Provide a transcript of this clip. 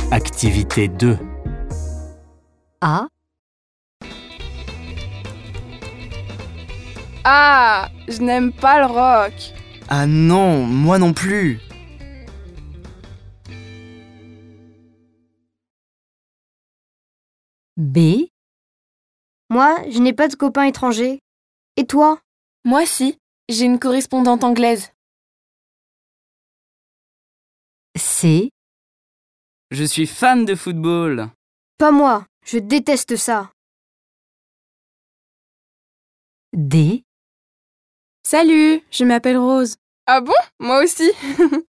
Activité 2. A, Ah, je n'aime pas le rock. Ah non, moi non plus. B, Moi, je n'ai pas de copains étrangers. Et toi? Moi si, j'ai une correspondante anglaise. C, Je suis fan de football. Pas moi, je déteste ça. D, Salut, je m'appelle Rose. Ah bon? Moi aussi.